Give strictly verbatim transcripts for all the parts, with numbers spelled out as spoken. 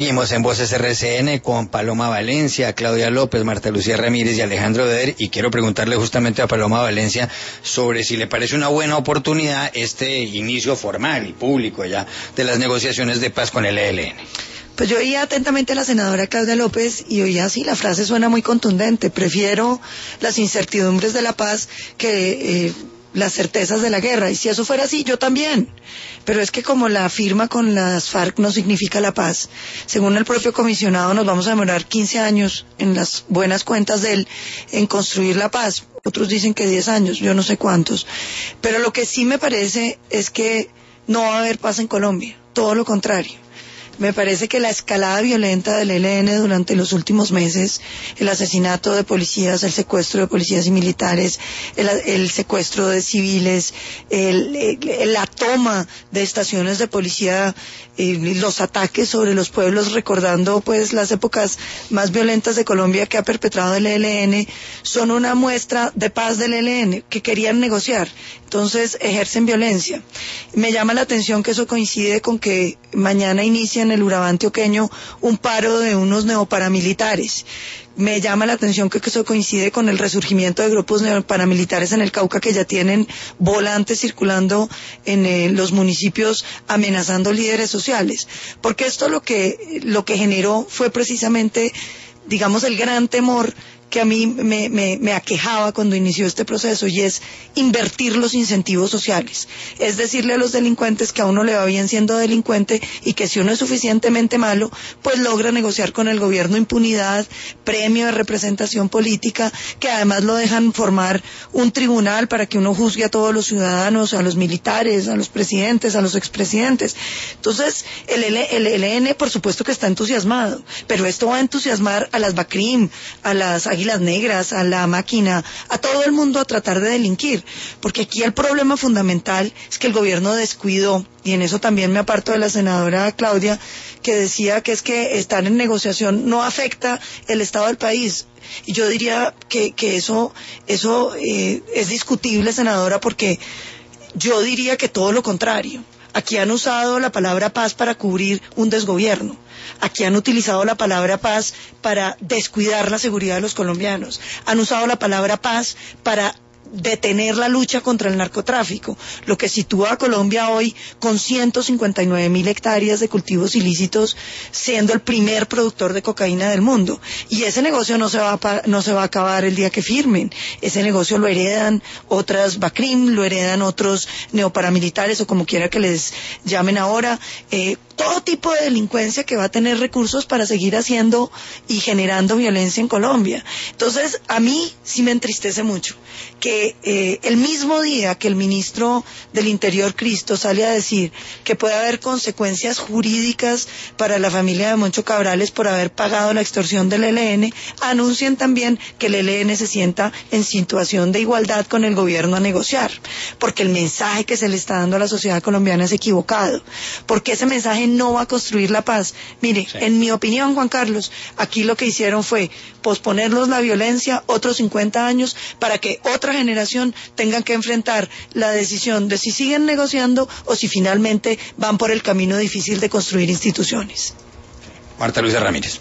Seguimos en Voces R C N con Paloma Valencia, Claudia López, Marta Lucía Ramírez y Alejandro Beder, y quiero preguntarle justamente a Paloma Valencia sobre si le parece una buena oportunidad este inicio formal y público ya de las negociaciones de paz con el E L N. Pues yo oía atentamente a la senadora Claudia López y oía así, la frase suena muy contundente: prefiero las incertidumbres de la paz que eh, las certezas de la guerra. Y si eso fuera así, yo también. Pero es que como la firma con las FARC no significa la paz, según el propio comisionado nos vamos a demorar quince años en las buenas cuentas de él en construir la paz. Otros dicen que diez años, yo no sé cuántos. Pero lo que sí me parece es que no va a haber paz en Colombia, todo lo contrario. Me parece que la escalada violenta del E L N durante los últimos meses, el asesinato de policías, el secuestro de policías y militares, el, el secuestro de civiles, el, el, la toma de estaciones de policía, eh, los ataques sobre los pueblos, recordando pues las épocas más violentas de Colombia que ha perpetrado el E L N, son una muestra de paz del E L N, que querían negociar. Entonces ejercen violencia. Me llama la atención que eso coincide con que mañana inicia en el Urabá antioqueño un paro de unos neoparamilitares. Me llama la atención que eso coincide con el resurgimiento de grupos neoparamilitares en el Cauca que ya tienen volantes circulando en eh, los municipios amenazando líderes sociales. Porque esto lo que, lo que generó fue precisamente, digamos, el gran temor que a mí me, me, me aquejaba cuando inició este proceso, y es invertir los incentivos sociales. Es decirle a los delincuentes que a uno le va bien siendo delincuente y que si uno es suficientemente malo, pues logra negociar con el gobierno impunidad, premio de representación política, que además lo dejan formar un tribunal para que uno juzgue a todos los ciudadanos, a los militares, a los presidentes, a los expresidentes. Entonces, el, el, el E L N por supuesto que está entusiasmado, pero esto va a entusiasmar a las BACRIM, a las Águilas Negras, a la máquina, a todo el mundo a tratar de delinquir, porque aquí el problema fundamental es que el gobierno descuidó, y en eso también me aparto de la senadora Claudia, que decía que es que estar en negociación no afecta el estado del país. Y yo diría que, que eso, eso eh, es discutible, senadora, porque yo diría que todo lo contrario. Aquí han usado la palabra paz para cubrir un desgobierno. Aquí han utilizado la palabra paz para descuidar la seguridad de los colombianos. Han usado la palabra paz para detener la lucha contra el narcotráfico, lo que sitúa a Colombia hoy con ciento cincuenta y nueve mil hectáreas de cultivos ilícitos, siendo el primer productor de cocaína del mundo. Y ese negocio no se va a, no se va a acabar el día que firmen. Ese negocio lo heredan otras BACRIM, lo heredan otros neoparamilitares, o como quiera que les llamen ahora, eh, todo tipo de delincuencia que va a tener recursos para seguir haciendo y generando violencia en Colombia. Entonces, a mí sí me entristece mucho que eh, el mismo día que el ministro del Interior, Cristo, sale a decir que puede haber consecuencias jurídicas para la familia de Moncho Cabrales por haber pagado la extorsión del E L N, anuncian también que el E L N se sienta en situación de igualdad con el gobierno a negociar, porque el mensaje que se le está dando a la sociedad colombiana es equivocado, porque ese mensaje no va a construir la paz. Mire, sí. En mi opinión, Juan Carlos, aquí lo que hicieron fue posponerlos la violencia otros cincuenta años para que otra generación tengan que enfrentar la decisión de si siguen negociando o si finalmente van por el camino difícil de construir instituciones. Marta Lucía Ramírez.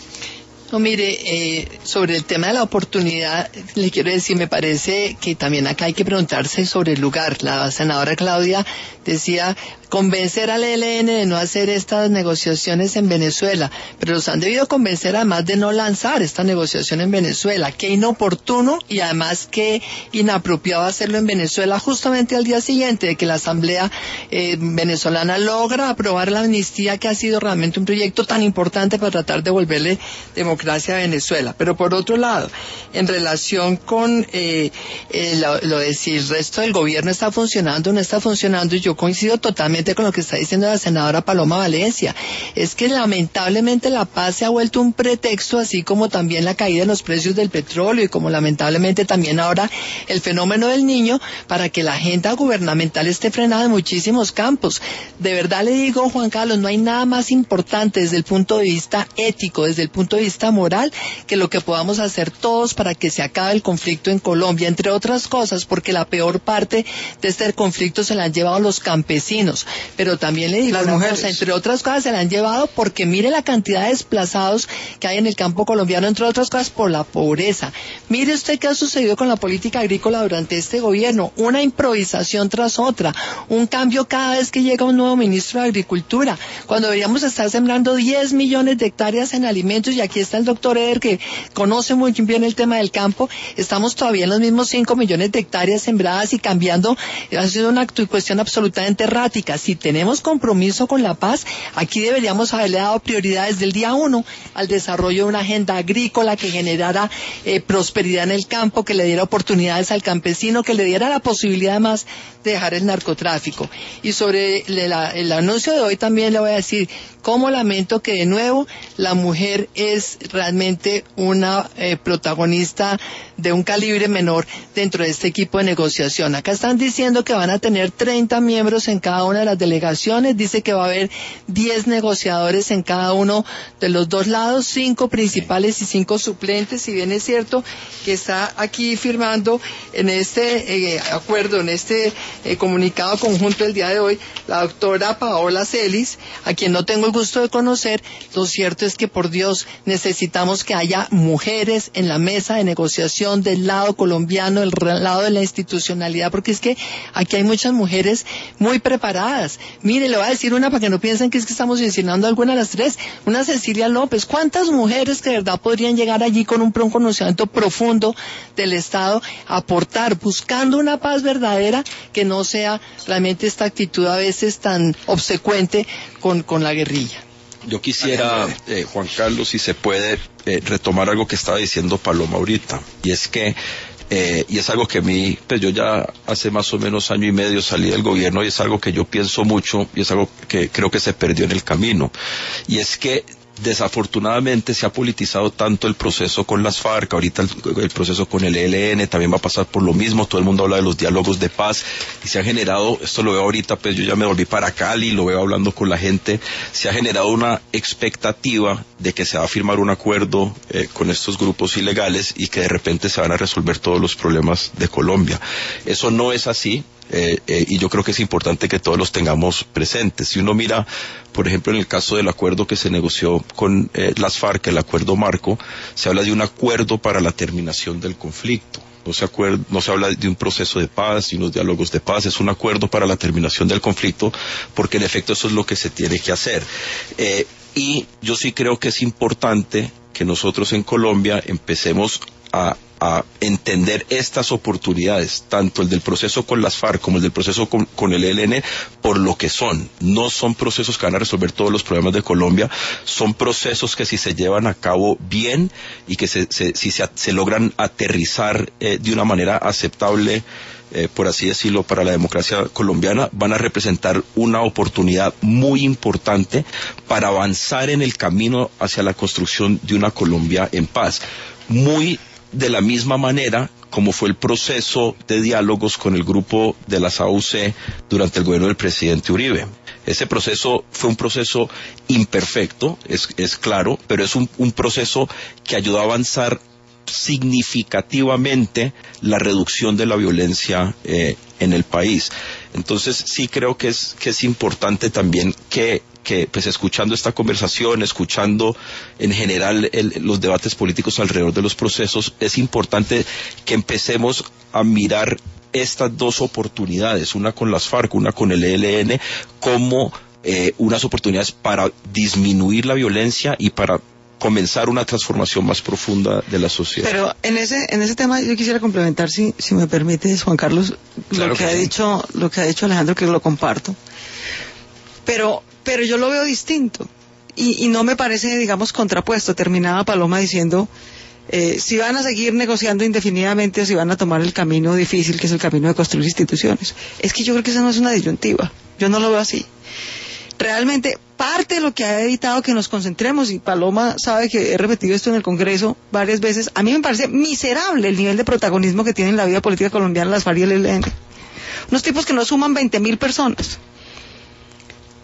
No, mire, eh, sobre el tema de la oportunidad, le quiero decir, me parece que también acá hay que preguntarse sobre el lugar. La senadora Claudia decía convencer al E L N de no hacer estas negociaciones en Venezuela, pero los han debido convencer además de no lanzar esta negociación en Venezuela. Qué inoportuno y además qué inapropiado hacerlo en Venezuela justamente al día siguiente de que la Asamblea eh, venezolana logra aprobar la amnistía, que ha sido realmente un proyecto tan importante para tratar de devolverle democracia a Venezuela. Pero por otro lado, en relación con eh, eh, lo, lo de si el resto del gobierno está funcionando o no está funcionando, yo coincido totalmente con lo que está diciendo la senadora Paloma Valencia. Es que lamentablemente la paz se ha vuelto un pretexto, así como también la caída en los precios del petróleo y como lamentablemente también ahora el fenómeno del niño, para que la agenda gubernamental esté frenada en muchísimos campos. De verdad le digo, Juan Carlos, no hay nada más importante desde el punto de vista ético, desde el punto de vista moral, que lo que podamos hacer todos para que se acabe el conflicto en Colombia, entre otras cosas porque la peor parte de este conflicto se la han llevado los campesinos, pero también le digo las una mujeres, cosa, entre otras cosas se la han llevado porque mire la cantidad de desplazados que hay en el campo colombiano, entre otras cosas por la pobreza. Mire usted qué ha sucedido con la política agrícola durante este gobierno, una improvisación tras otra, un cambio cada vez que llega un nuevo ministro de Agricultura, cuando deberíamos estar sembrando diez millones de hectáreas en alimentos, y aquí está el doctor Eder que conoce muy bien el tema del campo, estamos todavía en los mismos cinco millones de hectáreas sembradas y cambiando, ha sido una cuestión absolutamente errática. Si tenemos compromiso con la paz, aquí deberíamos haberle dado prioridad desde el día uno al desarrollo de una agenda agrícola que generara eh, prosperidad en el campo, que le diera oportunidades al campesino, que le diera la posibilidad además de dejar el narcotráfico. Y sobre el, el anuncio de hoy también le voy a decir cómo lamento que de nuevo la mujer es realmente una eh, protagonista de un calibre menor dentro de este equipo de negociación. Acá están diciendo que van a tener treinta miembros en cada una de las delegaciones, dice que va a haber diez negociadores en cada uno de los dos lados, cinco principales y cinco suplentes, si bien es cierto que está aquí firmando en este eh, acuerdo, en este eh, comunicado conjunto del día de hoy, la doctora Paola Celis, a quien no tengo el gusto de conocer. Lo cierto es que, por Dios, necesitamos que haya mujeres en la mesa de negociación del lado colombiano, del lado de la institucionalidad, porque es que aquí hay muchas mujeres muy preparadas. Mire, le voy a decir una para que no piensen que es que estamos insinuando alguna de las tres, una Cecilia López. ¿Cuántas mujeres que de verdad podrían llegar allí con un conocimiento profundo del Estado, aportar, buscando una paz verdadera, que no sea realmente esta actitud a veces tan obsecuente con, con la guerrilla? Yo quisiera, eh, Juan Carlos, si se puede, eh, retomar algo que estaba diciendo Paloma ahorita, y es que Eh, y es algo que a mí, pues yo ya hace más o menos año y medio salí del gobierno, y es algo que yo pienso mucho, y es algo que creo que se perdió en el camino, y es que desafortunadamente se ha politizado tanto el proceso con las FARC, ahorita el, el proceso con el E L N también va a pasar por lo mismo, todo el mundo habla de los diálogos de paz, y se ha generado, esto lo veo ahorita, pues yo ya me volví para Cali, lo veo hablando con la gente, se ha generado una expectativa de que se va a firmar un acuerdo eh, con estos grupos ilegales y que de repente se van a resolver todos los problemas de Colombia. Eso no es así. Eh, eh, y yo creo que es importante que todos los tengamos presentes. Si uno mira, por ejemplo, en el caso del acuerdo que se negoció con eh, las FARC, el acuerdo marco, se habla de un acuerdo para la terminación del conflicto. No se, acuerda, no se habla de un proceso de paz y unos diálogos de paz, es un acuerdo para la terminación del conflicto, porque en efecto eso es lo que se tiene que hacer. Eh, y yo sí creo que es importante que nosotros en Colombia empecemos a a entender estas oportunidades, tanto el del proceso con las FARC como el del proceso con, con el E L N, por lo que son. No son procesos que van a resolver todos los problemas de Colombia, son procesos que si se llevan a cabo bien y que se, se, si se, se logran aterrizar eh, de una manera aceptable, eh, por así decirlo, para la democracia colombiana, van a representar una oportunidad muy importante para avanzar en el camino hacia la construcción de una Colombia en paz. Muy de la misma manera como fue el proceso de diálogos con el grupo de las A U C durante el gobierno del presidente Uribe. Ese proceso fue un proceso imperfecto, es, es claro, pero es un, un proceso que ayudó a avanzar significativamente la reducción de la violencia eh, en el país. Entonces sí creo que es, que es importante también que que pues escuchando esta conversación, escuchando en general el, los debates políticos alrededor de los procesos, es importante que empecemos a mirar estas dos oportunidades, una con las FARC, una con el E L N, como eh, unas oportunidades para disminuir la violencia y para comenzar una transformación más profunda de la sociedad. Pero en ese en ese tema yo quisiera complementar, si si me permites, Juan Carlos, claro lo que, que ha sí. dicho lo que ha dicho Alejandro, que lo comparto. Pero pero yo lo veo distinto y, y no me parece, digamos, contrapuesto. Terminaba Paloma diciendo eh, si van a seguir negociando indefinidamente o si van a tomar el camino difícil, que es el camino de construir instituciones. Es que yo creo que esa no es una disyuntiva, yo no lo veo así. Realmente parte de lo que ha evitado que nos concentremos, y Paloma sabe que he repetido esto en el Congreso varias veces, a mí me parece miserable el nivel de protagonismo que tienen en la vida política colombiana las FARC y el E L N. Unos tipos que no suman veinte mil personas.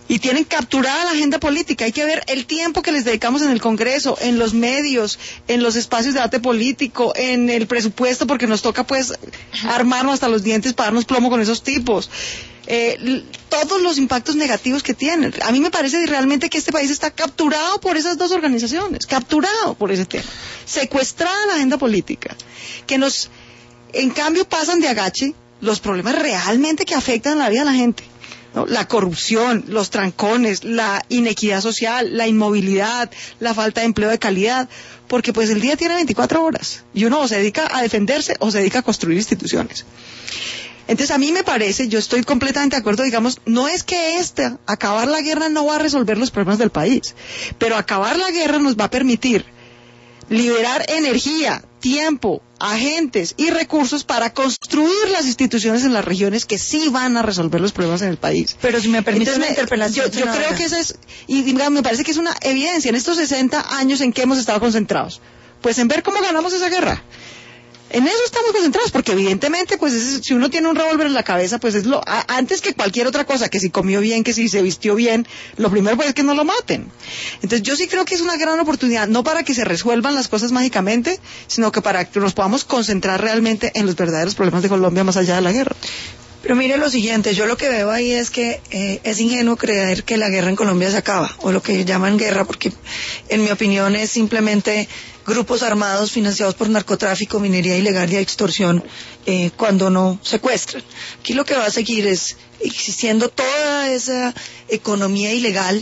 y tienen capturada la agenda política. Hay que ver el tiempo que les dedicamos en el Congreso, en los medios, en los espacios de debate político, en el presupuesto, porque nos toca pues armarnos hasta los dientes para darnos plomo con esos tipos. Eh, todos los impactos negativos que tienen. A mí me parece realmente que este país está capturado por esas dos organizaciones, capturado por ese tema, secuestrada la agenda política, que nos, en cambio, pasan de agache los problemas realmente que afectan la vida de la gente, ¿no? La corrupción, los trancones, la inequidad social, la inmovilidad, la falta de empleo de calidad, porque pues el día tiene veinticuatro horas y uno o se dedica a defenderse o se dedica a construir instituciones. Entonces a mí me parece, yo estoy completamente de acuerdo, digamos, no es que esta, acabar la guerra no va a resolver los problemas del país, pero acabar la guerra nos va a permitir liberar energía, tiempo, agentes y recursos para construir las instituciones en las regiones que sí van a resolver los problemas en el país. Pero si me permite una Entonces, interpelación, yo, yo creo que esa es, y digamos, me parece que es una evidencia en estos sesenta años en que hemos estado concentrados, pues en ver cómo ganamos esa guerra. En eso estamos concentrados, porque evidentemente, pues es, si uno tiene un revólver en la cabeza, pues es lo, a, antes que cualquier otra cosa, que si comió bien, que si se vistió bien, lo primero pues es que no lo maten. Entonces yo sí creo que es una gran oportunidad, no para que se resuelvan las cosas mágicamente, sino que para que nos podamos concentrar realmente en los verdaderos problemas de Colombia más allá de la guerra. Pero mire lo siguiente, yo lo que veo ahí es que eh, es ingenuo creer que la guerra en Colombia se acaba, o lo que llaman guerra, porque en mi opinión es simplemente grupos armados financiados por narcotráfico, minería ilegal y extorsión, eh, cuando no secuestran. Aquí lo que va a seguir es existiendo toda esa economía ilegal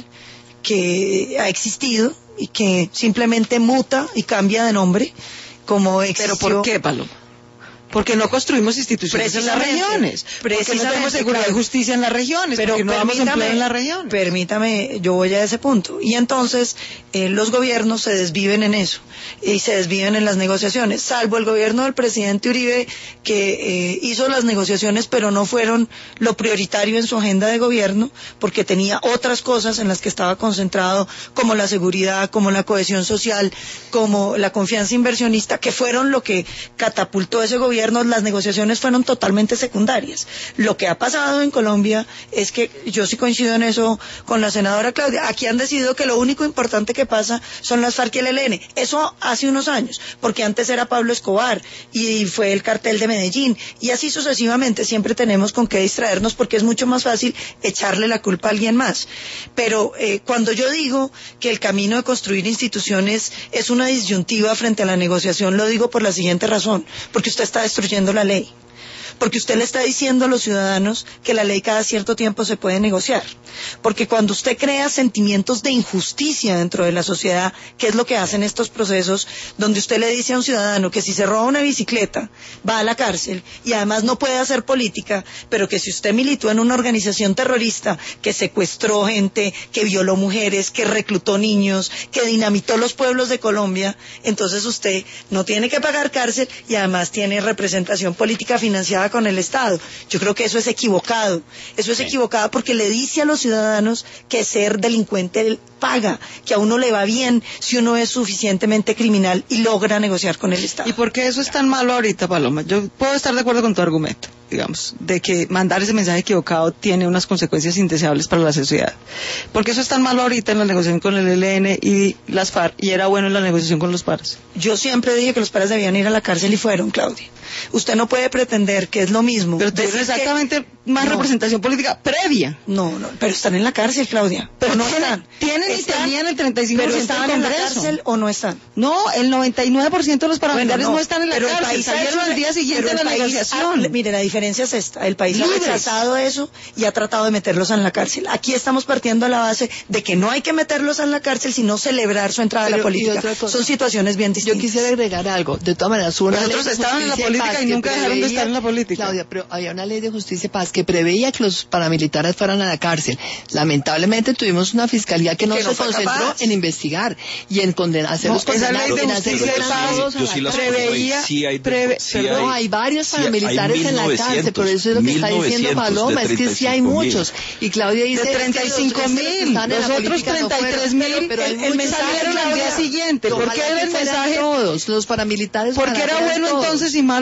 que ha existido y que simplemente muta y cambia de nombre, como existió. ¿Pero por qué, Paloma? Porque no construimos instituciones en las regiones, porque no tenemos seguridad y justicia en las regiones, pero porque no damos empleo en las regiones. Permítame, yo voy a ese punto. Y entonces eh, los gobiernos se desviven en eso, y se desviven en las negociaciones, salvo el gobierno del presidente Uribe, que eh, hizo las negociaciones, pero no fueron lo prioritario en su agenda de gobierno, porque tenía otras cosas en las que estaba concentrado, como la seguridad, como la cohesión social, como la confianza inversionista, que fueron lo que catapultó ese gobierno. Las negociaciones fueron totalmente secundarias. Lo que ha pasado en Colombia es que, yo sí coincido en eso con la senadora Claudia, aquí han decidido que lo único importante que pasa son las FARC y el E L N. Eso hace unos años, porque antes era Pablo Escobar y fue el cartel de Medellín, y así sucesivamente. Siempre tenemos con qué distraernos, porque es mucho más fácil echarle la culpa a alguien más. Pero eh, cuando yo digo que el camino de construir instituciones es una disyuntiva frente a la negociación, lo digo por la siguiente razón, porque usted está destruyendo la ley, porque usted le está diciendo a los ciudadanos que la ley cada cierto tiempo se puede negociar, porque cuando usted crea sentimientos de injusticia dentro de la sociedad, que es lo que hacen estos procesos, donde usted le dice a un ciudadano que si se roba una bicicleta va a la cárcel y además no puede hacer política, pero que si usted militó en una organización terrorista que secuestró gente, que violó mujeres, que reclutó niños, que dinamitó los pueblos de Colombia, entonces usted no tiene que pagar cárcel y además tiene representación política financiada con el Estado. Yo creo que eso es equivocado. Eso es equivocado porque le dice a los ciudadanos que ser delincuente paga, que a uno le va bien si uno es suficientemente criminal y logra negociar con el Estado. ¿Y por qué eso es tan malo ahorita, Paloma? Yo puedo estar de acuerdo con tu argumento, digamos, de que mandar ese mensaje equivocado tiene unas consecuencias indeseables para la sociedad. ¿Por qué eso es tan malo ahorita en la negociación con el E L N y las FARC y era bueno en la negociación con los paras? Yo siempre dije que los paras debían ir a la cárcel y fueron, Claudia. Usted no puede pretender que es lo mismo. Pero tienen exactamente que... más no. representación política previa. No, no, pero están en la cárcel, Claudia. Pero no tienen, están. Tienen están, y tenían el treinta y cinco por ciento pero del estaban Congreso. en la cárcel o no están. No, el noventa y nueve por ciento de los paramilitares bueno, no, no están en la pero cárcel. El país salieron al día siguiente de la país, negociación. Ah, mire, la diferencia es esta. El país Libres. ha rechazado eso y ha tratado de meterlos en la cárcel. Aquí estamos partiendo a la base de que no hay que meterlos en la cárcel, sino celebrar su entrada pero, a la política. Son situaciones bien distintas. Yo quisiera agregar algo. De todas maneras, una nosotros estaban en la política y nunca dejaron de estar en la política. Claudia, pero había una ley de justicia y paz que preveía que los paramilitares fueran a la cárcel. Lamentablemente tuvimos una fiscalía que no que se no concentró capaz. en investigar y en condenar, hacerlos no, condenar, esa ley de en hacer justicia y paz yo sí las preveía, sí hay, preve, sí pero hay, no, hay varios sí paramilitares hay en la cárcel, por eso es lo que está diciendo Paloma, es que sí hay muchos. Y Claudia dice... De treinta y cinco mil, los otros treinta y tres mil, pero el, el mensaje era al día siguiente. ¿Por qué era el mensaje? Todos, los paramilitares. Porque era bueno todos. entonces y malo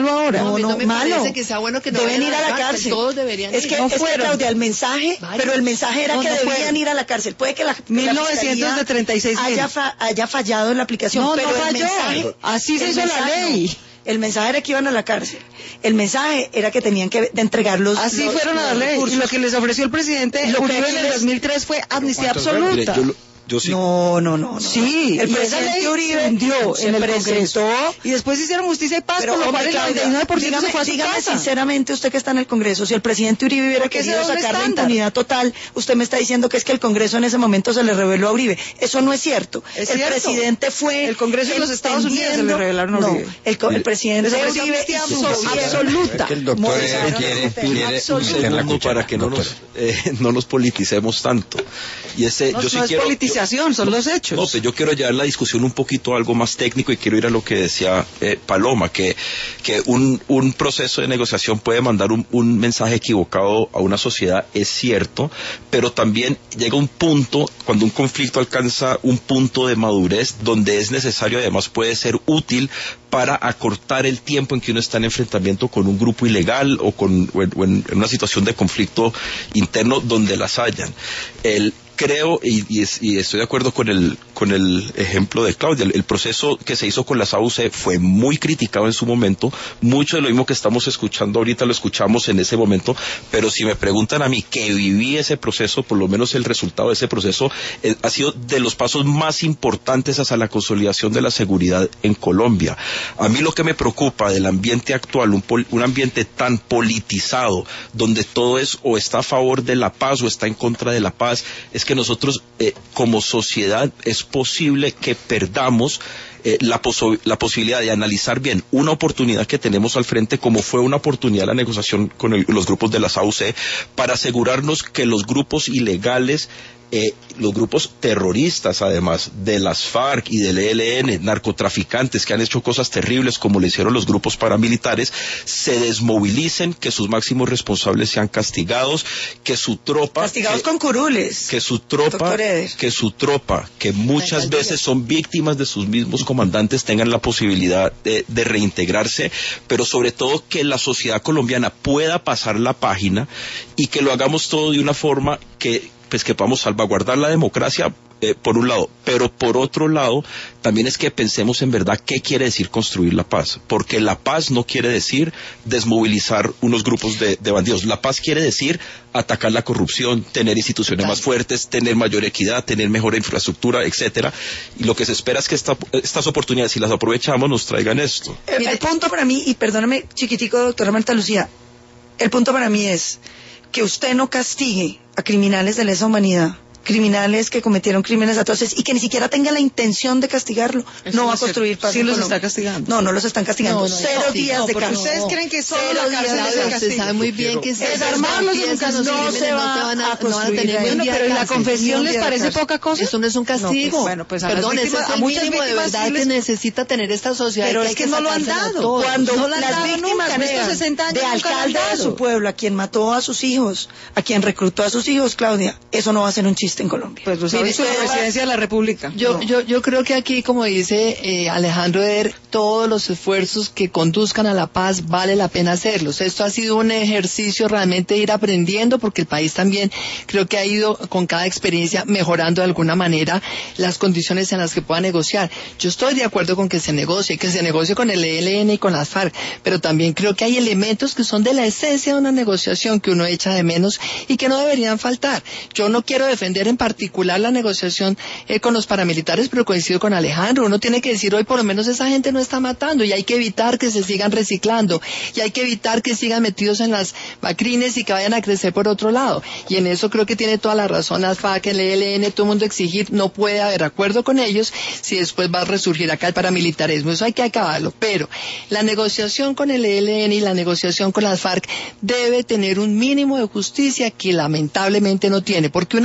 malo ahora? No, No, a mí no no, me malo. parece que sea bueno que no Deben vayan ir a la cárcel. Todos deberían Es ir. que, No es que, fueron. Claudia, el mensaje, Varios. pero el mensaje era No, que no debían fueron. ir a la cárcel. Puede que la, mil la novecientos treinta y seis fiscalía haya, fa- haya fallado en la aplicación, No, pero no el falló. mensaje, Así se el hizo la mensaje no. ley. El mensaje era que iban a la cárcel. El mensaje era que tenían que de entregar los Así los- fueron a la los ley. Y recursos. lo que les ofreció el presidente Lo que Uribe aquí en el les- dos mil tres fue amnistía ¿cuántos fueron? Mire, absoluta. yo, lo- yo sí. No, no, no, no. Sí, el y esa presidente ley Uribe se hundió se en el presentó. Congreso y después hicieron justicia y paz, Pero, por lo hombre, cual el Claudia, noventa y nueve por ciento dígame, se fue a su dígame casa. sinceramente, usted que está en el Congreso, si el presidente Uribe hubiera Porque ese querido es un sacar la estándar. impunidad total, usted me está diciendo que es que el Congreso en ese momento se le reveló a Uribe. Eso no es cierto. Es el cierto. presidente fue... El Congreso de los Estados Unidos se le entendiendo- revelaron a no, Uribe. el, co- el presidente Les ofreció Uribe amnistía y su absoluta. gobierno absoluta. Es que el doctor Moderaron quiere, el quiere, tema. quiere Absoluta. meter la Segundo, cuchara, para que no doctor. nos, eh, no nos politicemos tanto. Y ese, No, yo sí no es quiero, politización, son los hechos. No, pues yo quiero llevar la discusión un poquito a algo más técnico y quiero ir a lo que decía eh, Paloma, que, que un, un proceso de negociación puede mandar un, un mensaje equivocado a una sociedad, es cierto, pero también llega un punto, cuando un conflicto alcanza un punto de madurez, donde es necesario, además puede ser útil para acortar el tiempo en que uno está en enfrentamiento con un grupo ilegal o, con, o en, o en una situación de conflicto interno donde las hayan. El Creo, y, y, es, y estoy de acuerdo con el, con el ejemplo de Claudia, el, el proceso que se hizo con las A U C fue muy criticado en su momento, mucho de lo mismo que estamos escuchando ahorita lo escuchamos en ese momento, pero si me preguntan a mí que viví ese proceso, por lo menos el resultado de ese proceso eh, ha sido de los pasos más importantes hacia la consolidación de la seguridad en Colombia. A mí lo que me preocupa del ambiente actual, un, pol, un ambiente tan politizado, donde todo es o está a favor de la paz o está en contra de la paz, es que nosotros eh, como sociedad es posible que perdamos eh, la, poso la posibilidad de analizar bien una oportunidad que tenemos al frente, como fue una oportunidad la negociación con el, los grupos de las A U C, para asegurarnos que los grupos ilegales, Eh, los grupos terroristas, además de las FARC y del E L N, narcotraficantes que han hecho cosas terribles como le hicieron los grupos paramilitares, se desmovilicen, que sus máximos responsables sean castigados, que su tropa... Castigados que, con curules. Que su tropa, que su tropa, que muchas veces son víctimas de sus mismos comandantes, tengan la posibilidad de, de reintegrarse, pero sobre todo que la sociedad colombiana pueda pasar la página y que lo hagamos todo de una forma que pues que podamos salvaguardar la democracia, eh, por un lado, pero por otro lado también es que pensemos en verdad qué quiere decir construir la paz, porque la paz no quiere decir desmovilizar unos grupos de, de bandidos, la paz quiere decir atacar la corrupción, tener instituciones más fuertes, tener mayor equidad, tener mejor infraestructura, etcétera, y lo que se espera es que esta, estas oportunidades, si las aprovechamos, nos traigan esto. El, el punto para mí, y perdóname chiquitico, doctora Marta Lucía, el punto para mí es que usted no castigue a criminales de lesa humanidad, criminales que cometieron crímenes atroces y que ni siquiera tenga la intención de castigarlo, Eso no no va a es construir cierto. paz. Sí en los Colombia. está castigando. No, no los están castigando. No, no, Cero no, días no, de porque cárcel. ustedes creen que solo Cero la días cárcel de es el Usted castigo. sabe muy bien que si Desarmarlos es un castigo. No se va a construir tener ahí. ni un Bueno, día pero de ¿y la cárcel. confesión Ni un les día de parece cárcel. poca cosa? Eso no es un castigo. No, pues, bueno, pues a las Perdón, ese víctimas- es a el muchas mínimo de víctimas verdad sí que les- necesita tener esta sociedad. Pero que es hay que no lo han sacársela dado. todos. Cuando No lo han las dado víctimas nunca, en estos vean sesenta años de nunca lo han alcalde de dado. su pueblo, a quien mató a sus hijos, a quien reclutó a sus hijos, Claudia, eso no va a ser un chiste en Colombia. Pues lo Mire, sabes con la ustedes- presidencia de la República. Yo, No. yo, yo creo que aquí, como dice eh, Alejandro Eder, todos los esfuerzos que conduzcan a la paz vale la pena hacerlos. Esto ha sido un ejercicio realmente de ir aprendiendo, porque el país también creo que ha ido con cada experiencia mejorando de alguna manera las condiciones en las que pueda negociar. Yo estoy de acuerdo con que se negocie, que se negocie con el E L N y con las FARC, pero también creo que hay elementos que son de la esencia de una negociación que uno echa de menos y que no deberían faltar. Yo no quiero defender en particular la negociación eh, con los paramilitares, pero coincido con Alejandro. Uno tiene que decir, hoy por lo menos esa gente no está matando y hay que evitar que se sigan reciclando y hay que evitar que sigan metidos en las macrines y que vayan a crecer por otro lado. Y en eso creo que tiene toda la razón las FARC, el E L N, todo el mundo exigir, no puede haber acuerdo con ellos si después va a resurgir acá el paramilitarismo. Eso hay que acabarlo. Pero la negociación con el E L N y la negociación con las FARC debe tener un mínimo de justicia que lamentablemente no tiene, porque una cosa es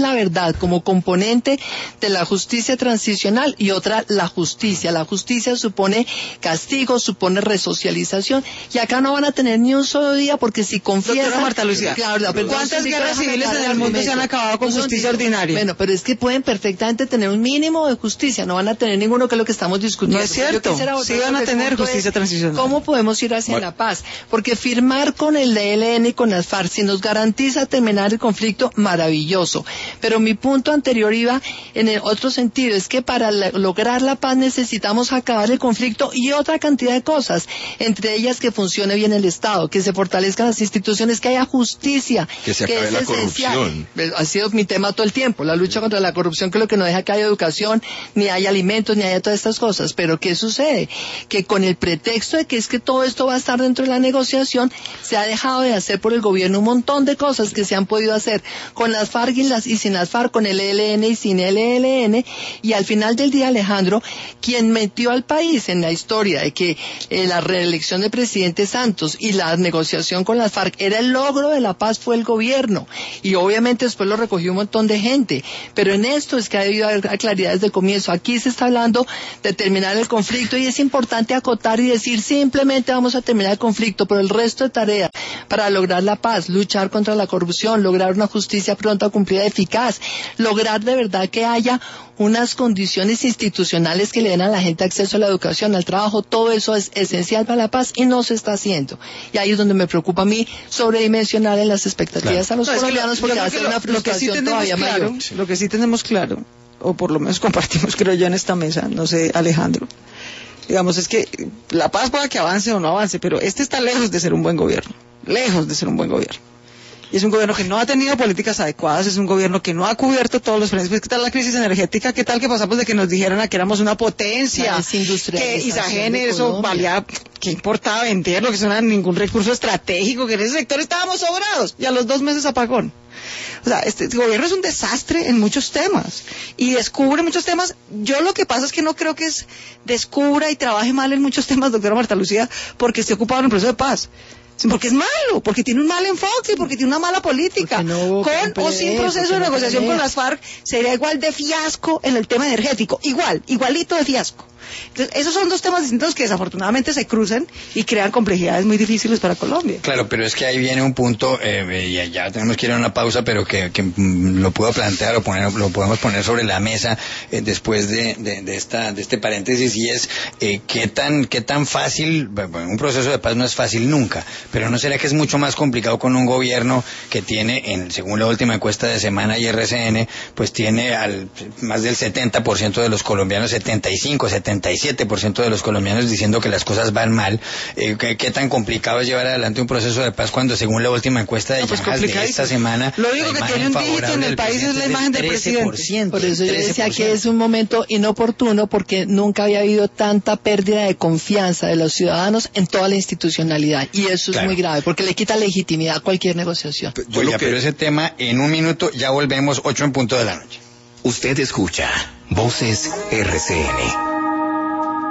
la verdad como componente de la justicia transicional y otra la justicia. La justicia supone castigo, supone resocialización y acá no van a tener ni un solo día porque si confiesan... Doctora Marta Lucía, claro, la, perdón, ¿cuántas sí, guerras sí, civiles en el mundo se han acabado con no justicia son, ordinaria? Bueno, pero es que pueden perfectamente tener un mínimo de justicia, no van a tener ninguno, que es lo que estamos discutiendo. No es cierto, sí van a tener justicia transicional. ¿Cómo podemos ir hacia bueno. la paz? Porque firmar con el E L N y con las FARC, si nos garantiza terminar el conflicto, maravilloso. Pero mi punto anterior iba en el otro sentido, es que para la, lograr la paz necesitamos acabar el conflicto y otra cantidad de cosas, entre ellas que funcione bien el Estado, que se fortalezcan las instituciones, que haya justicia, que se que acabe es la esencial. corrupción. Ha sido mi tema todo el tiempo, la lucha contra la corrupción, que es lo que no deja que haya educación, ni haya alimentos, ni haya todas estas cosas. Pero ¿qué sucede? Que con el pretexto de que es que todo esto va a estar dentro de la negociación, se ha dejado de hacer por el gobierno un montón de cosas que se han podido hacer con las FARC y, las, y sin las FARC, con el E L N y sin el E L N, y al final del día, Alejandro, quien metió al país en la historia de que eh, la reelección del presidente Santos y la negociación con las FARC era el logro de la paz, fue el gobierno, y obviamente después lo recogió un montón de gente, pero en esto es que ha debido haber claridad desde el comienzo. Aquí se está hablando de terminar el conflicto y es importante acotar y decir simplemente vamos a terminar el conflicto, pero el resto de tareas para lograr la paz, luchar contra la corrupción, lograr una justicia pronta, cumplida, eficaz, lograr de verdad que haya unas condiciones institucionales que le den a la gente acceso a la educación, al trabajo, todo eso es esencial para la paz y no se está haciendo. Y ahí es donde me preocupa a mí sobredimensionar en las expectativas claro. a los no, colombianos, porque va a ser una frustración lo que sí todavía claro, mayor. Lo que sí tenemos claro, o por lo menos compartimos creo yo en esta mesa, no sé, Alejandro, digamos, es que la paz pueda que avance o no avance, pero este está lejos de ser un buen gobierno, lejos de ser un buen gobierno. Y es un gobierno que no ha tenido políticas adecuadas, es un gobierno que no ha cubierto todos los frentes. ¿Qué tal la crisis energética? ¿Qué tal que pasamos de que nos dijeran a que éramos una potencia? Que Isagen, eso valía, ¿qué importaba venderlo? Que eso no era ningún recurso estratégico, que en ese sector estábamos sobrados. Y a los dos meses apagón. O sea, este gobierno es un desastre en muchos temas y descubre muchos temas. Yo lo que pasa es que no creo que es descubra y trabaje mal en muchos temas, doctora Marta Lucía, porque esté ocupado en el proceso de paz. Porque es malo, porque tiene un mal enfoque, porque tiene una mala política. No, con o sin proceso de negociación no con las FARC sería igual de fiasco en el tema energético, igual, igualito de fiasco. Entonces, esos son dos temas distintos que desafortunadamente se cruzan y crean complejidades muy difíciles para Colombia. Claro, pero es que ahí viene un punto, eh, y ya tenemos que ir a una pausa, pero que, que lo puedo plantear o poner, lo podemos poner sobre la mesa eh, después de, de, de esta de este paréntesis, y es eh, qué tan qué tan fácil, bueno, un proceso de paz no es fácil nunca, pero ¿no será que es mucho más complicado con un gobierno que tiene, en, según la última encuesta de Semana y R C N, pues tiene al más del setenta por ciento de los colombianos, setenta y cinco, setenta y siete por ciento de los colombianos diciendo que las cosas van mal? Eh, ¿qué, ¿Qué tan complicado es llevar adelante un proceso de paz cuando, según la última encuesta de no, pues Yahas de esta semana, lo único que tiene un dígito en el país es la imagen del presidente? Por eso yo decía que es un momento inoportuno, porque nunca había habido tanta pérdida de confianza de los ciudadanos en toda la institucionalidad, y eso claro. es muy grave, porque le quita legitimidad a cualquier negociación. Yo Oiga, que... pero ese tema en un minuto, ya volvemos, ocho en punto de la noche. Usted escucha Voces R C N.